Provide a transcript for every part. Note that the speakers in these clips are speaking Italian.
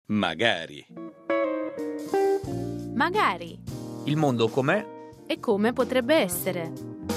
Magari. Magari. Il mondo com'è? E come potrebbe essere.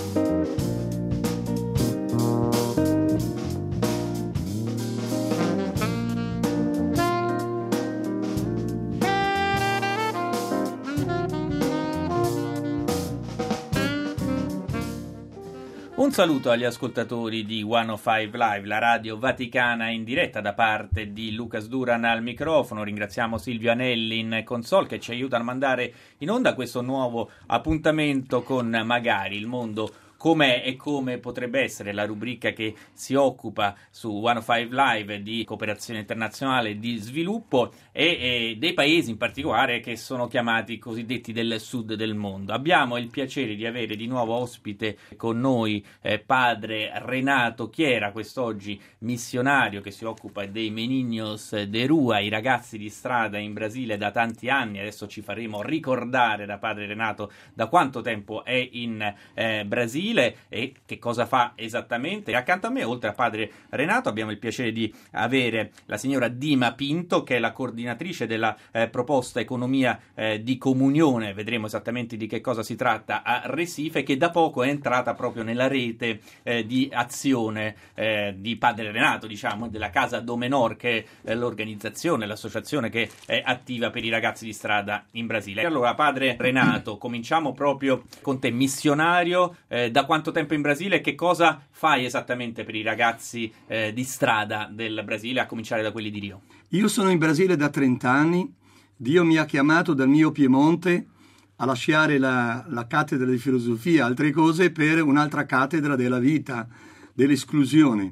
Un saluto agli ascoltatori di 105 Live, la radio vaticana in diretta, da parte di Lucas Duran al microfono. Ringraziamo Silvio Anelli in console che ci aiuta a mandare in onda questo nuovo appuntamento con Magari, il mondo com'è e come potrebbe essere, la rubrica che si occupa su 105 Live di cooperazione internazionale, di sviluppo e dei paesi in particolare che sono chiamati cosiddetti del sud del mondo. Abbiamo il piacere di avere di nuovo ospite con noi padre Renato Chiera, quest'oggi missionario che si occupa dei Meninos de Rua, i ragazzi di strada in Brasile da tanti anni. Adesso ci faremo ricordare da padre Renato da quanto tempo è in Brasile e che cosa fa esattamente. Accanto a me, oltre a padre Renato, abbiamo il piacere di avere la signora Dima Pinto, che è la coordinatrice della proposta Economia di Comunione. Vedremo esattamente di che cosa si tratta a Recife, che da poco è entrata proprio nella rete di azione di padre Renato, diciamo, della Casa do Menor, che è l'organizzazione, l'associazione che è attiva per i ragazzi di strada in Brasile. Allora, padre Renato, cominciamo proprio con te, missionario da quanto tempo in Brasile? Che cosa fai esattamente per i ragazzi di strada del Brasile, a cominciare da quelli di Rio? Io sono in Brasile da 30 anni. Dio mi ha chiamato dal mio Piemonte a lasciare la cattedra di filosofia, altre cose, per un'altra cattedra della vita, dell'esclusione.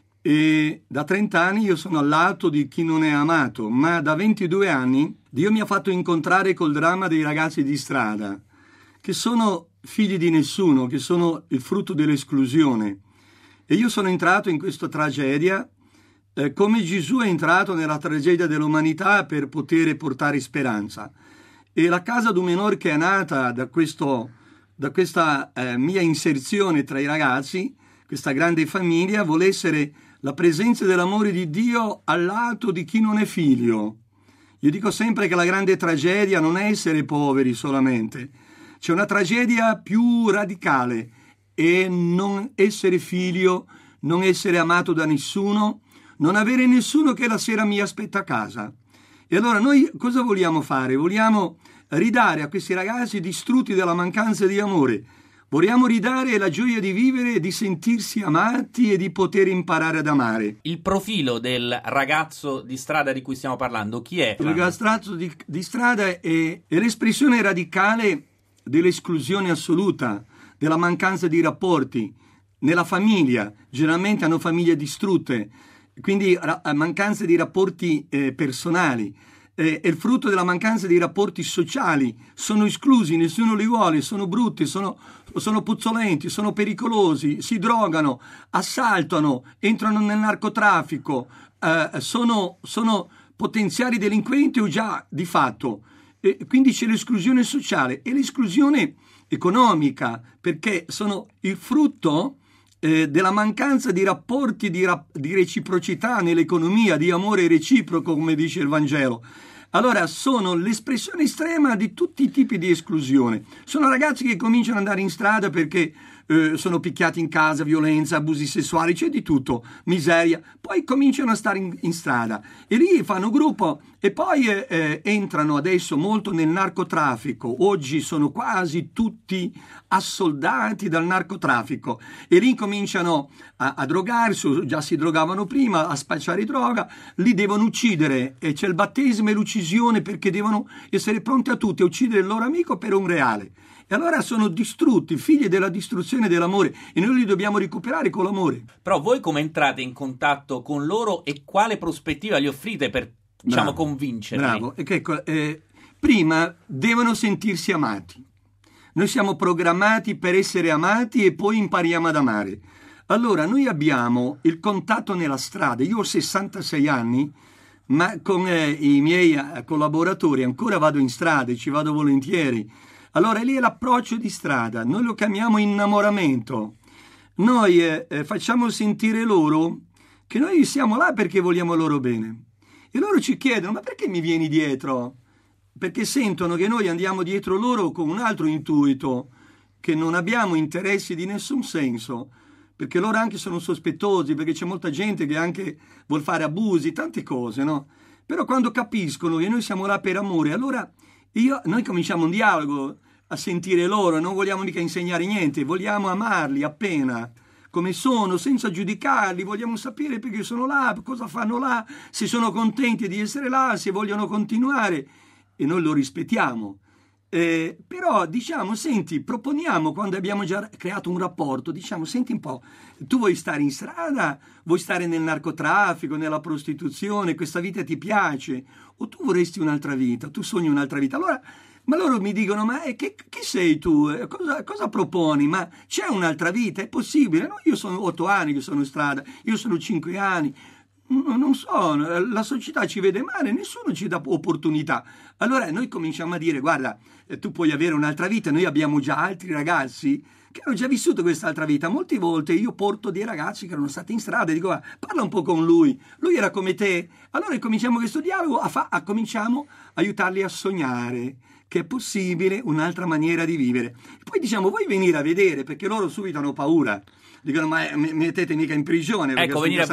E da 30 anni io sono al lato di chi non è amato, ma da 22 anni Dio mi ha fatto incontrare col dramma dei ragazzi di strada, che sono figli di nessuno, che sono il frutto dell'esclusione. E io sono entrato in questa tragedia come Gesù è entrato nella tragedia dell'umanità per poter portare speranza. E la Casa do Menor, che è nata da questa mia inserzione tra i ragazzi, questa grande famiglia, vuole essere la presenza dell'amore di Dio al lato di chi non è figlio. Io dico sempre che la grande tragedia non è essere poveri solamente. C'è una tragedia più radicale, e non essere figlio, non essere amato da nessuno, non avere nessuno che la sera mi aspetta a casa. E allora noi cosa vogliamo fare? Vogliamo ridare a questi ragazzi distrutti dalla mancanza di amore. Vogliamo ridare la gioia di vivere e di sentirsi amati e di poter imparare ad amare. Il profilo del ragazzo di strada di cui stiamo parlando, chi è? Il ragazzo di strada è l'espressione radicale dell'esclusione assoluta, della mancanza di rapporti nella famiglia. Generalmente hanno famiglie distrutte, quindi mancanza di rapporti personali. È il frutto della mancanza di rapporti sociali. Sono esclusi, nessuno li vuole, sono brutti, sono puzzolenti, sono pericolosi, si drogano, assaltano, entrano nel narcotraffico, sono potenziali delinquenti o già di fatto. E quindi c'è l'esclusione sociale e l'esclusione economica, perché sono il frutto della mancanza di rapporti di reciprocità nell'economia, di amore reciproco, come dice il Vangelo. Allora sono l'espressione estrema di tutti i tipi di esclusione. Sono ragazzi che cominciano ad andare in strada perché sono picchiati in casa, violenza, abusi sessuali, c'è di tutto, miseria. Poi cominciano a stare in strada e lì fanno gruppo e poi entrano adesso molto nel narcotraffico. Oggi sono quasi tutti assoldati dal narcotraffico e lì cominciano a drogarsi, già si drogavano prima, a spacciare droga, li devono uccidere e c'è il battesimo e l'uccisione, perché devono essere pronti a tutti a uccidere il loro amico per un reale. E allora sono distrutti, figli della distruzione dell'amore, e noi li dobbiamo recuperare con l'amore. Però voi come entrate in contatto con loro e quale prospettiva gli offrite per, diciamo, convincerli? Bravo, prima devono sentirsi amati. Noi siamo programmati per essere amati e poi impariamo ad amare. Allora noi abbiamo il contatto nella strada. Io ho 66 anni, ma con i miei collaboratori ancora vado in strada e ci vado volentieri. Allora lì è l'approccio di strada, noi lo chiamiamo innamoramento. Noi facciamo sentire loro che noi siamo là perché vogliamo loro bene E loro ci chiedono: ma perché mi vieni dietro? Perché sentono che noi andiamo dietro loro con un altro intuito, che non abbiamo interessi di nessun senso, perché loro anche sono sospettosi, perché c'è molta gente che anche vuol fare abusi, tante cose, no? Però quando capiscono che noi siamo là per amore, allora noi cominciamo un dialogo, a sentire loro, non vogliamo mica insegnare niente, vogliamo amarli appena come sono, senza giudicarli, vogliamo sapere perché sono là, cosa fanno là, se sono contenti di essere là, se vogliono continuare, e noi lo rispettiamo. Però diciamo, senti, proponiamo, quando abbiamo già creato un rapporto, diciamo: senti un po', tu vuoi stare in strada, vuoi stare nel narcotraffico, nella prostituzione, questa vita ti piace, o tu vorresti un'altra vita, tu sogni un'altra vita? Allora, ma loro mi dicono: ma chi sei tu? Cosa proponi? Ma c'è un'altra vita? È possibile? No, io sono 8 anni che sono in strada, io sono 5 anni, non so, la società ci vede male, nessuno ci dà opportunità. Allora noi cominciamo a dire: guarda, tu puoi avere un'altra vita, noi abbiamo già altri ragazzi che hanno già vissuto quest'altra vita. Molte volte io porto dei ragazzi che erano stati in strada e dico: parla un po' con lui era come te. Allora cominciamo questo dialogo, cominciamo a aiutarli a sognare che è possibile un'altra maniera di vivere. Poi diciamo: vuoi venire a vedere? Perché loro subito hanno paura. Dicono: ma mi mettete mica in prigione? Ecco, venire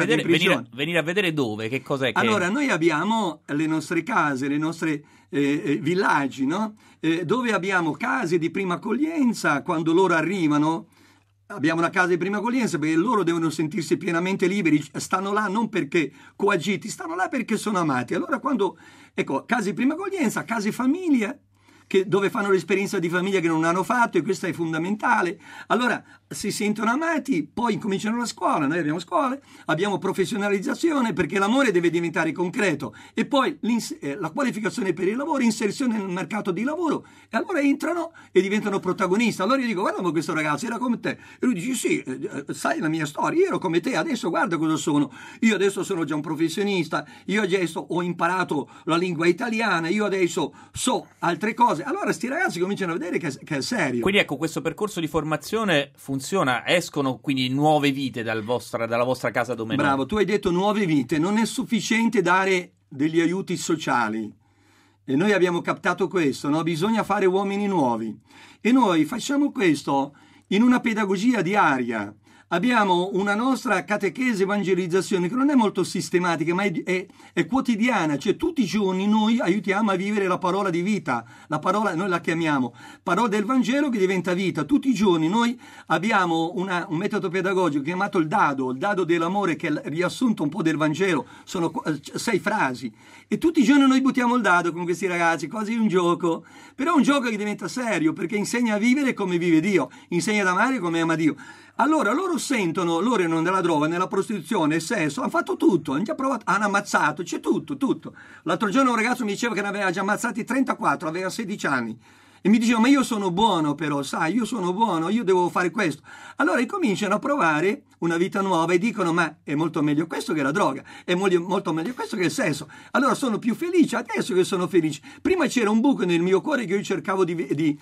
a vedere dove? Che cos'è che... Allora, noi abbiamo le nostre case, le nostre villaggi, no? Dove abbiamo case di prima accoglienza. Quando loro arrivano, abbiamo la casa di prima accoglienza, perché loro devono sentirsi pienamente liberi, stanno là non perché coagiti, stanno là perché sono amati. Allora quando, case di prima accoglienza, case famiglia, dove fanno l'esperienza di famiglia che non hanno fatto, e questo è fondamentale. Allora si sentono amati, poi cominciano la scuola, noi abbiamo scuole, abbiamo professionalizzazione, perché l'amore deve diventare concreto, e poi la qualificazione per il lavoro, inserzione nel mercato di lavoro, e allora entrano e diventano protagonisti. Allora io dico: guarda, ma questo ragazzo era come te, e lui dice: sì, sai la mia storia, io ero come te, adesso guarda cosa sono, io adesso sono già un professionista, io adesso ho imparato la lingua italiana, io adesso so altre cose. Allora sti ragazzi cominciano a vedere che è serio. Quindi ecco, questo percorso di formazione funziona, escono quindi nuove vite dalla vostra casa dove... Bravo, tu hai detto nuove vite, non è sufficiente dare degli aiuti sociali, e noi abbiamo captato questo, no? Bisogna fare uomini nuovi, e noi facciamo questo in una pedagogia diaria. Abbiamo una nostra catechesi evangelizzazione che non è molto sistematica, ma è quotidiana, cioè tutti i giorni noi aiutiamo a vivere la parola di vita, la parola noi la chiamiamo parola del Vangelo che diventa vita. Tutti i giorni noi abbiamo un metodo pedagogico chiamato il dado dell'amore, che è riassunto un po' del Vangelo, sono 6 frasi, e tutti i giorni noi buttiamo il dado con questi ragazzi, quasi un gioco, però un gioco che diventa serio, perché insegna a vivere come vive Dio, insegna ad amare come ama Dio. Allora loro sentono, loro erano nella droga, nella prostituzione, il sesso, hanno fatto tutto, hanno già provato, hanno ammazzato, c'è tutto. L'altro giorno un ragazzo mi diceva che ne aveva già ammazzati 34, aveva 16 anni. E mi diceva: ma io sono buono, però, sai, io sono buono, io devo fare questo. Allora cominciano a provare una vita nuova e dicono: ma è molto meglio questo che la droga, è molto meglio questo che il sesso. Allora sono più felice adesso che sono felice. Prima c'era un buco nel mio cuore che io cercavo di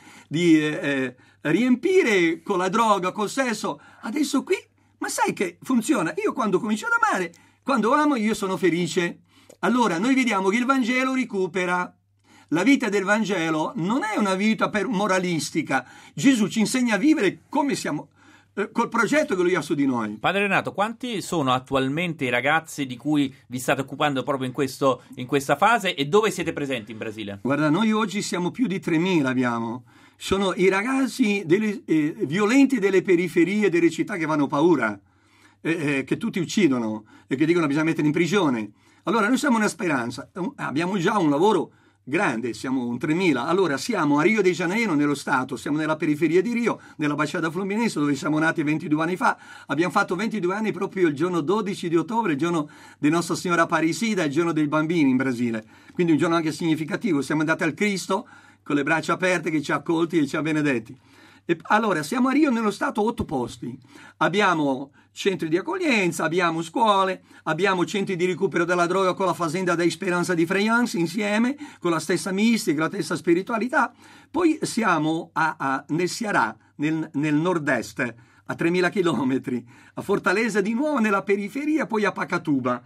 riempire con la droga, col sesso. Adesso qui, ma sai che funziona? Io quando comincio ad amare, quando amo, io sono felice. Allora noi vediamo che il Vangelo recupera. La vita del Vangelo non è una vita moralistica. Gesù ci insegna a vivere come siamo, col progetto che lui ha su di noi. Padre Renato, quanti sono attualmente i ragazzi di cui vi state occupando proprio in questa fase, e dove siete presenti in Brasile? Guarda, noi oggi siamo più di 3.000 abbiamo. Sono i ragazzi violenti delle periferie delle città che fanno paura, che tutti uccidono e che dicono bisogna mettere in prigione. Allora noi siamo una speranza, abbiamo già un lavoro grande, siamo un 3.000. Allora siamo a Rio de Janeiro, nello Stato, siamo nella periferia di Rio, nella Baciata Fluminense, dove siamo nati 22 anni fa. Abbiamo fatto 22 anni proprio il giorno 12 di ottobre, il giorno di Nostra Signora Apparecida, il giorno dei bambini in Brasile. Quindi un giorno anche significativo. Siamo andati al Cristo con le braccia aperte che ci ha accolti e ci ha benedetti. E allora siamo a Rio, nello Stato, 8 posti. Abbiamo centri di accoglienza, abbiamo scuole, abbiamo centri di recupero della droga con la Fazenda da Esperanza di Freianza, insieme con la stessa mistica, la stessa spiritualità. Poi siamo nel Ceará, nel nord-est, a 3.000 chilometri, a Fortaleza di nuovo nella periferia, poi a Pacatuba.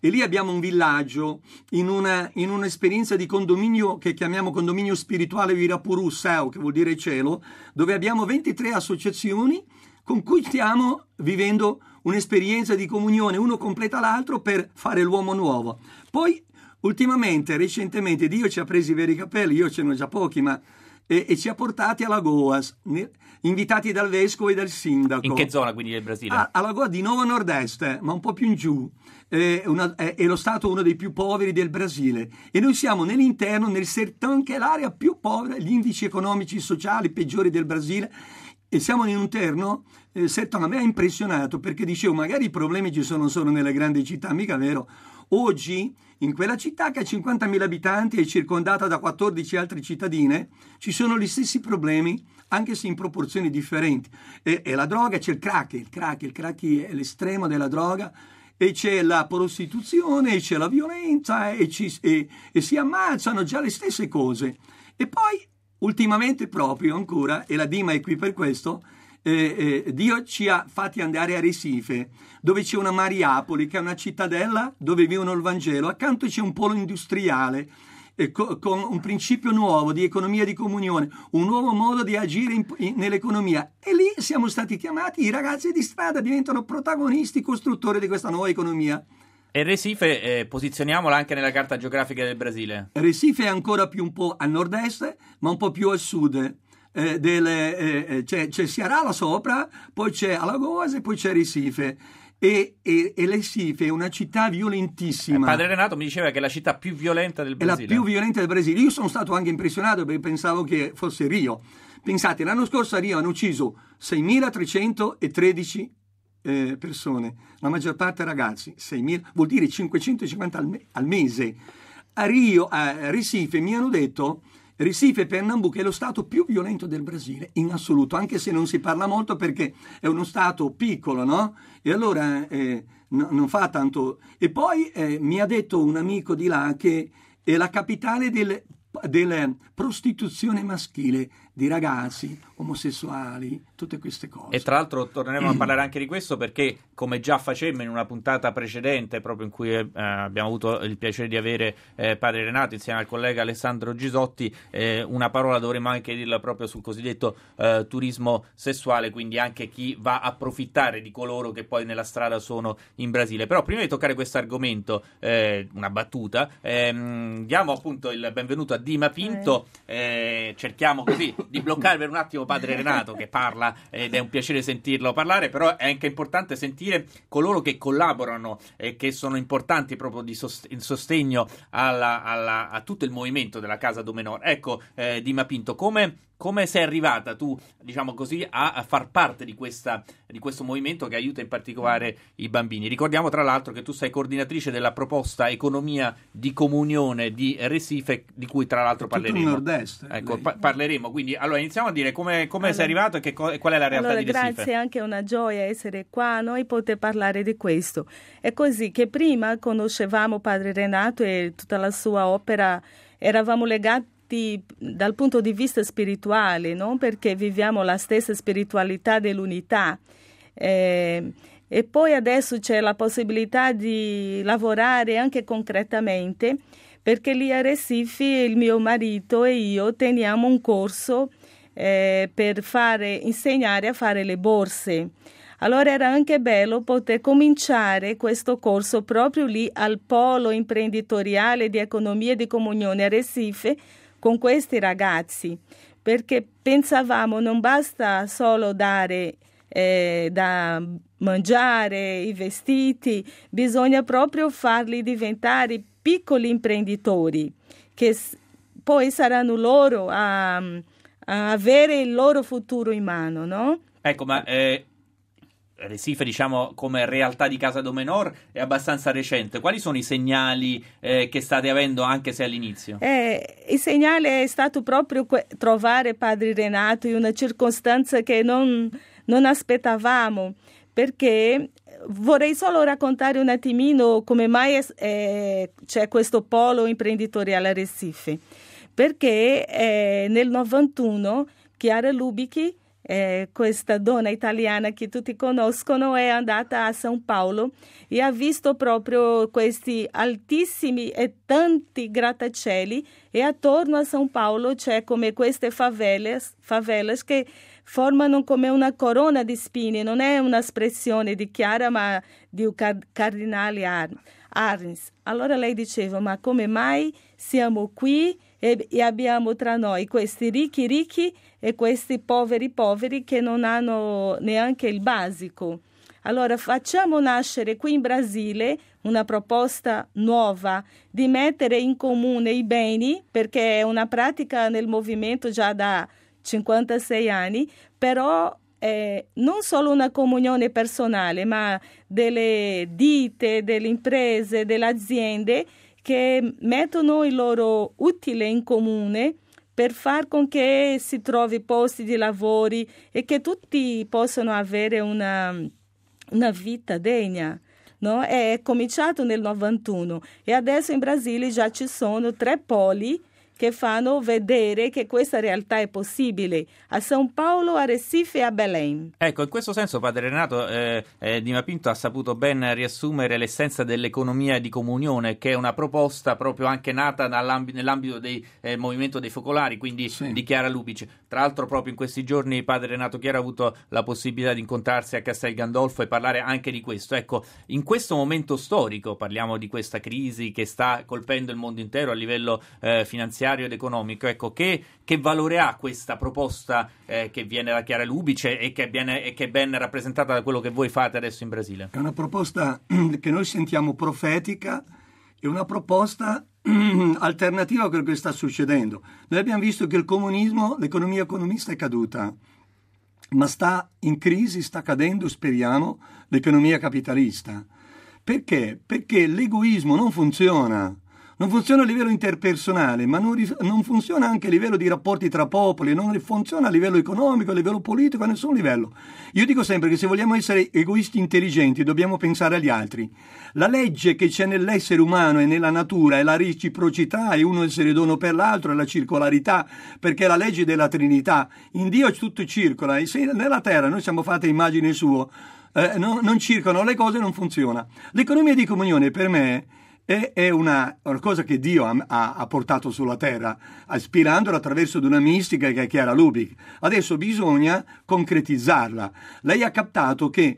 e lì abbiamo un villaggio in un'esperienza di condominio che chiamiamo condominio spirituale Virapuru Seu, che vuol dire cielo, dove abbiamo 23 associazioni con cui stiamo vivendo un'esperienza di comunione, uno completa l'altro per fare l'uomo nuovo. Poi recentemente Dio ci ha presi i veri capelli, io ce ne ho già pochi, ma e ci ha portati a Lagoas, invitati dal vescovo e dal sindaco. In che zona quindi del Brasile? A Lagoas, di nuovo a nord-est, ma un po' più in giù. È lo stato uno dei più poveri del Brasile, e noi siamo nell'interno, nel Sertão, che è l'area più povera, gli indici economici e sociali peggiori del Brasile, e siamo in un interno. Sertão a me ha impressionato, perché dicevo magari i problemi ci sono solo nelle grandi città, mica vero. Oggi in quella città che ha 50.000 abitanti e circondata da 14 altre cittadine ci sono gli stessi problemi, anche se in proporzioni differenti. E la droga, c'è il crack è l'estremo della droga, e c'è la prostituzione, e c'è la violenza, e si ammazzano già le stesse cose. E poi ultimamente proprio ancora, e la Dima è qui per questo, Dio ci ha fatti andare a Recife, dove c'è una Mariapoli, che è una cittadella dove vivono il Vangelo. Accanto c'è un polo industriale con un principio nuovo di economia di comunione, un nuovo modo di agire nell'economia, e lì siamo stati chiamati, i ragazzi di strada diventano protagonisti, costruttori di questa nuova economia. E Recife, posizioniamola anche nella carta geografica del Brasile. Recife è ancora più un po' a nord-est, ma un po' più a sud. C'è Ceará là sopra, poi c'è Alagoas e poi c'è Recife. E Recife è una città violentissima. Padre Renato mi diceva che è la città più violenta del Brasile. È la più violenta del Brasile. Io sono stato anche impressionato, perché pensavo che fosse Rio. Pensate, l'anno scorso a Rio hanno ucciso 6.313 persone, la maggior parte ragazzi. 6.000 vuol dire 550 al mese. A Recife mi hanno detto, Recife e Pernambuco è lo stato più violento del Brasile in assoluto, anche se non si parla molto perché è uno stato piccolo, no? E allora non fa tanto. E poi mi ha detto un amico di là che è la capitale della prostituzione maschile, di ragazzi omosessuali, tutte queste cose. E tra l'altro torneremo a parlare anche di questo, perché come già facemmo in una puntata precedente, proprio in cui abbiamo avuto il piacere di avere Padre Renato insieme al collega Alessandro Gisotti, una parola dovremmo anche dirla proprio sul cosiddetto turismo sessuale, quindi anche chi va a approfittare di coloro che poi nella strada sono in Brasile. Però prima di toccare questo argomento, una battuta, diamo appunto il benvenuto a Dima Pinto, cerchiamo così di bloccare per un attimo Padre Renato che parla, ed è un piacere sentirlo parlare, però è anche importante sentire coloro che collaborano e che sono importanti proprio in sostegno a tutto il movimento della Casa do Menor. Ecco, Dima Pinto, come sei arrivata tu, diciamo così, a far parte di questo movimento che aiuta in particolare i bambini? Ricordiamo tra l'altro che tu sei coordinatrice della proposta Economia di Comunione di Recife, di cui tra l'altro parleremo. Tutto il nord-est. Ecco, parleremo. Quindi allora iniziamo a dire come sei arrivato e qual è la realtà di Recife. Grazie, anche una gioia essere qua, noi poter parlare di questo. È così che prima conoscevamo Padre Renato e tutta la sua opera, eravamo legati dal punto di vista spirituale, no? Perché viviamo la stessa spiritualità dell'unità, e poi adesso c'è la possibilità di lavorare anche concretamente, perché lì a Recife il mio marito e io teniamo un corso per insegnare a fare le borse. Allora era anche bello poter cominciare questo corso proprio lì al polo imprenditoriale di economia e di comunione a Recife, con questi ragazzi, perché pensavamo non basta solo dare da mangiare, i vestiti, bisogna proprio farli diventare piccoli imprenditori, che poi saranno loro a avere il loro futuro in mano, no? Ecco, ma Recife, diciamo, come realtà di Casa do Menor è abbastanza recente. Quali sono i segnali che state avendo, anche se all'inizio? Il segnale è stato proprio trovare Padre Renato in una circostanza che non aspettavamo, perché vorrei solo raccontare un attimino come mai c'è questo polo imprenditoriale a Recife. Perché nel 91 Chiara Lubich questa donna italiana che tutti conoscono, è andata a São Paulo e ha visto proprio questi altissimi e tanti grattacieli, e attorno a São Paulo c'è come queste favelas che formano come una corona di spine. Non è un'espressione di Chiara, ma di un cardinale Arns. Allora lei diceva: ma come mai siamo qui e abbiamo tra noi questi ricchi e questi poveri che non hanno neanche il basico? Allora facciamo nascere qui in Brasile una proposta nuova di mettere in comune i beni, perché è una pratica nel movimento già da 56 anni, però non solo una comunione personale, ma delle ditte, delle imprese, delle aziende che mettono il loro utile in comune per far con che si trovi posti di lavoro e che tutti possano avere una vita degna. No? È cominciato nel 91 e adesso in Brasile già ci sono 3 poli che fanno vedere che questa realtà è possibile, a São Paulo, a Recife e a Belém. Ecco, in questo senso padre Renato Di Mapinto ha saputo ben riassumere l'essenza dell'economia di comunione, che è una proposta proprio anche nata nell'ambito del movimento dei focolari, quindi sì, di Chiara Lubich. Tra l'altro proprio in questi giorni padre Renato Chiara ha avuto la possibilità di incontrarsi a Castel Gandolfo e parlare anche di questo. Ecco, in questo momento storico, parliamo di questa crisi che sta colpendo il mondo intero a livello finanziario ed economico, ecco, che valore ha questa proposta che viene da Chiara Lubich e che è ben rappresentata da quello che voi fate adesso in Brasile? È una proposta che noi sentiamo profetica, è una proposta alternativa a quello che sta succedendo. Noi abbiamo visto che il comunismo, l'economia comunista è caduta, ma sta in crisi, sta cadendo, speriamo, l'economia capitalista. Perché? Perché l'egoismo non funziona. Non funziona a livello interpersonale, ma non funziona anche a livello di rapporti tra popoli, non funziona a livello economico, a livello politico, a nessun livello. Io dico sempre che se vogliamo essere egoisti intelligenti dobbiamo pensare agli altri. La legge che c'è nell'essere umano e nella natura è la reciprocità, è uno essere dono per l'altro, è la circolarità, perché è la legge della Trinità. In Dio tutto circola, e se nella terra noi siamo fatti a immagine sua, non circolano le cose, non funziona. L'economia di comunione per me è una cosa che Dio ha portato sulla terra, ispirandola attraverso di una mistica che è Chiara Lubich. Adesso bisogna concretizzarla. Lei ha captato che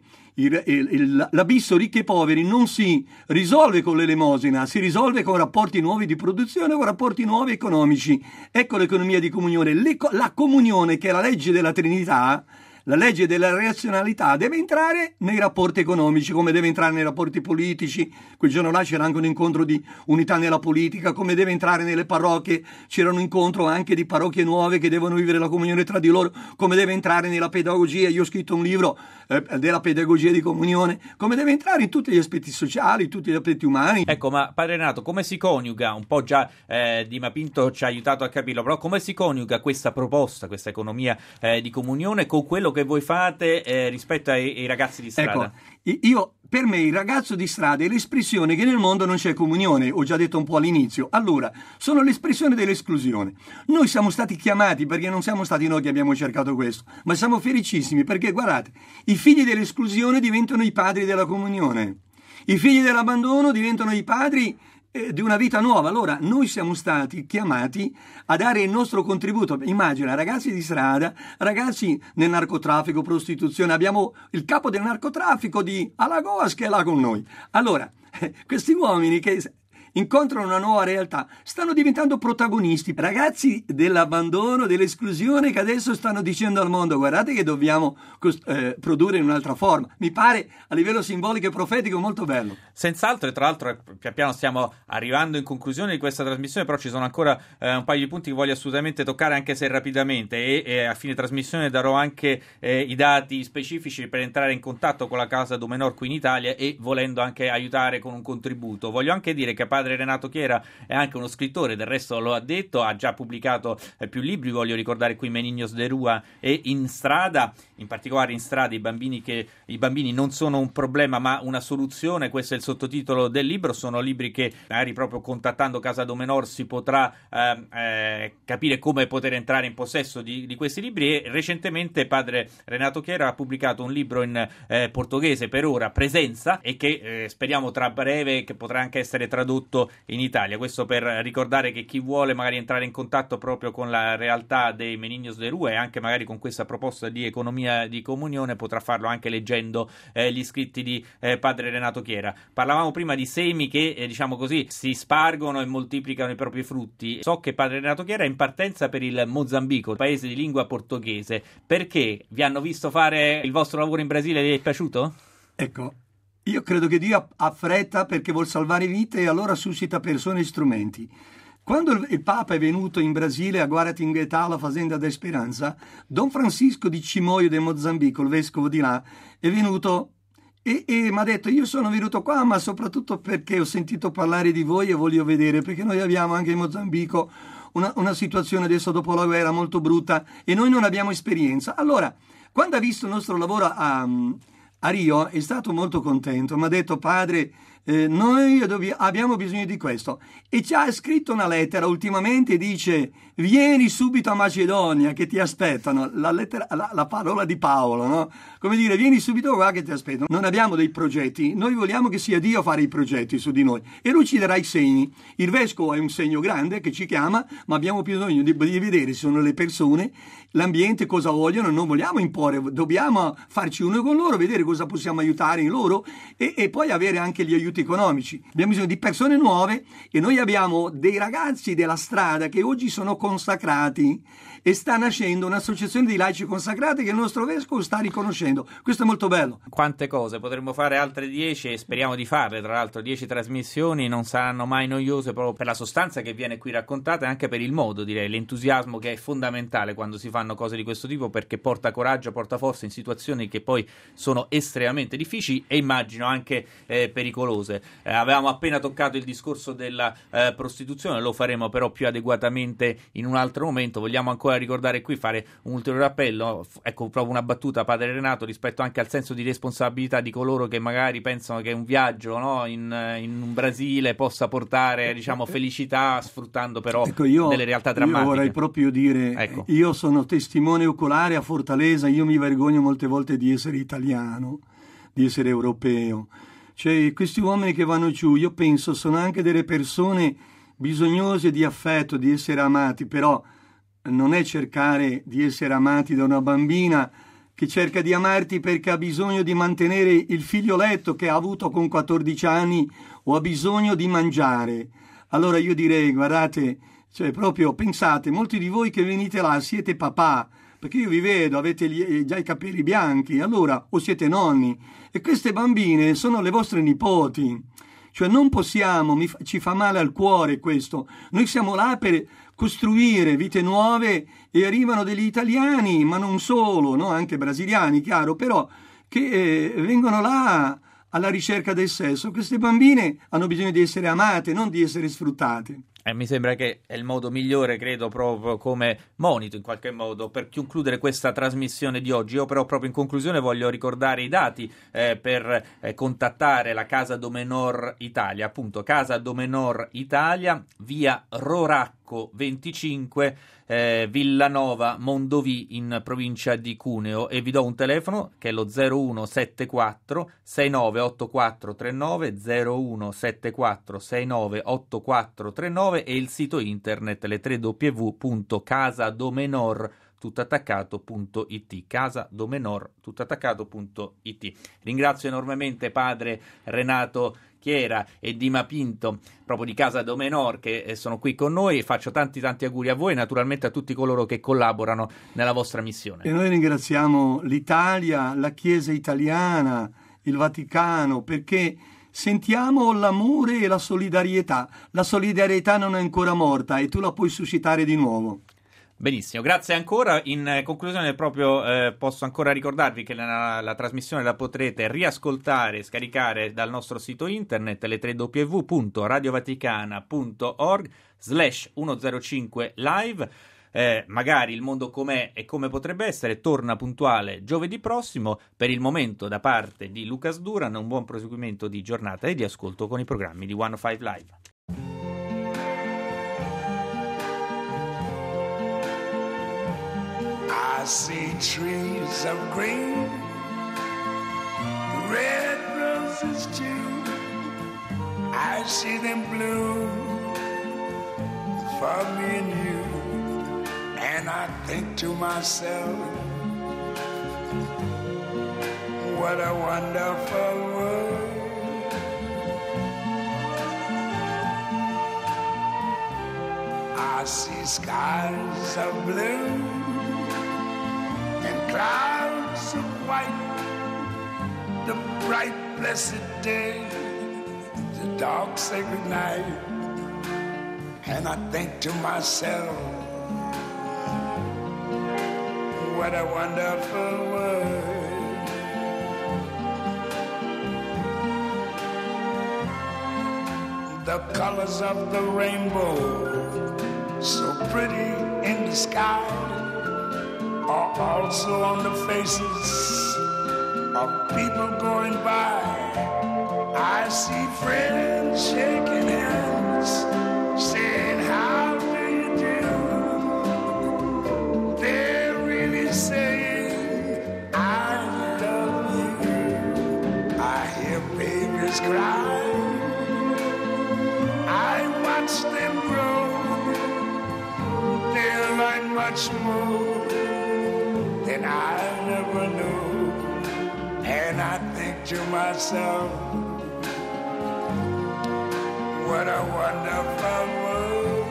l'abisso ricchi e poveri non si risolve con l'elemosina, si risolve con rapporti nuovi di produzione, con rapporti nuovi economici. Ecco l'economia di comunione. La comunione, che è la legge della Trinità, la legge della razionalità, deve entrare nei rapporti economici, come deve entrare nei rapporti politici. Quel giorno là c'era anche un incontro di unità nella politica, come deve entrare nelle parrocchie, c'era un incontro anche di parrocchie nuove che devono vivere la comunione tra di loro, come deve entrare nella pedagogia. Io ho scritto un libro della pedagogia di comunione, come deve entrare in tutti gli aspetti sociali, in tutti gli aspetti umani. Ecco, ma padre Renato, come si coniuga, un po' già Di Mapinto ci ha aiutato a capirlo, però come si coniuga questa proposta, questa economia di comunione con quello che voi fate rispetto ai ragazzi di strada? Ecco, per me il ragazzo di strada è l'espressione che nel mondo non c'è comunione, ho già detto un po' all'inizio. Allora, sono l'espressione dell'esclusione. Noi siamo stati chiamati, perché non siamo stati noi che abbiamo cercato questo, ma siamo felicissimi perché, guardate, i figli dell'esclusione diventano i padri della comunione, i figli dell'abbandono diventano i padri di una vita nuova. Allora noi siamo stati chiamati a dare il nostro contributo. Immagina, ragazzi di strada, ragazzi nel narcotraffico, prostituzione, abbiamo il capo del narcotraffico di Alagoas che è là con noi. Allora, questi uomini che incontrano una nuova realtà stanno diventando protagonisti, ragazzi dell'abbandono, dell'esclusione, che adesso stanno dicendo al mondo: guardate che dobbiamo produrre in un'altra forma. Mi pare a livello simbolico e profetico molto bello. Senz'altro, e tra l'altro pian piano stiamo arrivando in conclusione di questa trasmissione, però ci sono ancora un paio di punti che voglio assolutamente toccare, anche se rapidamente, e a fine trasmissione darò anche i dati specifici per entrare in contatto con la Casa Domenor qui in Italia e volendo anche aiutare con un contributo. Voglio anche dire che padre padre Renato Chiera è anche uno scrittore, del resto lo ha detto, ha già pubblicato più libri, voglio ricordare qui Meninos de Rua e In strada, in particolare In strada i bambini non sono un problema ma una soluzione, questo è il sottotitolo del libro. Sono libri che magari proprio contattando Casa Domenor si potrà capire come poter entrare in possesso di questi libri, e recentemente padre Renato Chiera ha pubblicato un libro in portoghese, per ora Presenza, e che speriamo tra breve che potrà anche essere tradotto in Italia. Questo per ricordare che chi vuole magari entrare in contatto proprio con la realtà dei Meninos de Rua e anche magari con questa proposta di economia di comunione potrà farlo anche leggendo gli scritti di padre Renato Chiera. Parlavamo prima di semi che diciamo così si spargono e moltiplicano i propri frutti. So che padre Renato Chiera è in partenza per il Mozambico, paese di lingua portoghese. Perché vi hanno visto fare il vostro lavoro in Brasile e vi è piaciuto? Ecco, io credo che Dio ha fretta perché vuol salvare vite e allora suscita persone e strumenti. Quando il Papa è venuto in Brasile a Guaratinguetá, la fazenda da Speranza, Don Francisco di Cimoio del Mozambico, il vescovo di là, è venuto e mi ha detto: io sono venuto qua ma soprattutto perché ho sentito parlare di voi e voglio vedere, perché noi abbiamo anche in Mozambico una situazione adesso dopo la guerra molto brutta e noi non abbiamo esperienza. Allora, quando ha visto il nostro lavoro a Rio è stato molto contento, mi ha detto: padre, noi abbiamo bisogno di questo, e ci ha scritto una lettera ultimamente, dice: vieni subito a Macedonia che ti aspettano, la parola di Paolo, no? Come dire, vieni subito qua che ti aspettano. Non abbiamo dei progetti, noi vogliamo che sia Dio a fare i progetti su di noi e lui ci darà i segni. Il vescovo è un segno grande che ci chiama, ma abbiamo bisogno di vedere se sono le persone, l'ambiente, cosa vogliono. Non vogliamo imporre, dobbiamo farci uno con loro, vedere cosa possiamo aiutare in loro e poi avere anche gli aiuti economici. Abbiamo bisogno di persone nuove e noi abbiamo dei ragazzi della strada che oggi sono consacrati e sta nascendo un'associazione di laici consacrati che il nostro vescovo sta riconoscendo. Questo è molto bello. Quante cose, potremmo fare altre 10 e speriamo di farle, tra l'altro 10 trasmissioni non saranno mai noiose proprio per la sostanza che viene qui raccontata e anche per il modo, direi, l'entusiasmo che è fondamentale quando si fanno cose di questo tipo, perché porta coraggio, porta forza in situazioni che poi sono estremamente difficili e immagino anche pericolose. Avevamo appena toccato il discorso della prostituzione, lo faremo però più adeguatamente in un altro momento. Vogliamo ancora ricordare qui, fare un ulteriore appello, ecco, proprio una battuta padre Renato rispetto anche al senso di responsabilità di coloro che magari pensano che un viaggio, no, in un Brasile possa portare, diciamo, felicità, sfruttando però delle realtà drammatiche. Io vorrei proprio dire, ecco, io sono testimone oculare a Fortaleza, io mi vergogno molte volte di essere italiano, di essere europeo. Cioè, questi uomini che vanno giù, io penso, sono anche delle persone bisognose di affetto, di essere amati, però non è cercare di essere amati da una bambina che cerca di amarti perché ha bisogno di mantenere il figlioletto che ha avuto con 14 anni o ha bisogno di mangiare. Allora io direi, guardate, cioè proprio pensate, molti di voi che venite là siete papà, perché io vi vedo, avete già i capelli bianchi, allora, o siete nonni, e queste bambine sono le vostre nipoti. Cioè non possiamo, ci fa male al cuore questo. Noi siamo là per costruire vite nuove e arrivano degli italiani, ma non solo, no? Anche brasiliani, chiaro, però che vengono là alla ricerca del sesso. Queste bambine hanno bisogno di essere amate, non di essere sfruttate. Mi sembra che è il modo migliore, credo, proprio come monito in qualche modo per concludere questa trasmissione di oggi. Io però proprio in conclusione voglio ricordare i dati per contattare la Casa Domenor Italia, appunto Casa Domenor Italia, via Roracco 25, Villanova, Mondovì, in provincia di Cuneo, e vi do un telefono che è lo 0174 698439, 0174 698439, e il sito internet le 3 www.casadomenor.it, casadomenor.it. Ringrazio enormemente padre Renato Chiera e Dima Pinto, proprio di Casa Domenor, che sono qui con noi, e faccio tanti auguri a voi e naturalmente a tutti coloro che collaborano nella vostra missione. E noi ringraziamo l'Italia, la Chiesa italiana, il Vaticano, perché sentiamo l'amore e la solidarietà. La solidarietà non è ancora morta e tu la puoi suscitare di nuovo. Benissimo, grazie ancora. In conclusione proprio posso ancora ricordarvi che la trasmissione la potrete riascoltare e scaricare dal nostro sito internet, le www.radiovaticana.org/105live. Magari Il mondo com'è e come potrebbe essere torna puntuale giovedì prossimo. Per il momento, da parte di Lucas Duran, un buon proseguimento di giornata e di ascolto con i programmi di 105 Live. I see trees of green, red roses too. I see them bloom for me and you. And I think to myself, what a wonderful world. I see skies of blue and clouds of white, the bright blessed day, the dark sacred night. And I think to myself, what a wonderful world. The colors of the rainbow, so pretty in the sky, are also on the faces of people going by. I see friends shaking hands, saying, how do you do? They're really saying, I love you. I hear babies cry, I watch them grow. They'll learn much more than I never knew. And I think to myself, what a wonderful world.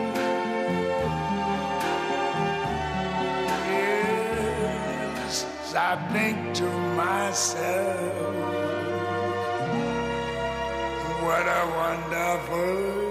Yes, I think to myself, what a wonderful